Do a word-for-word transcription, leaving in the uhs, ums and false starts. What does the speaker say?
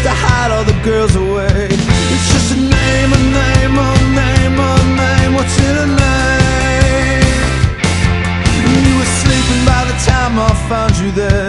to hide all the girls away. It's just a name, a name, a name, a name. What's in a name? You were sleeping by the time I found you there.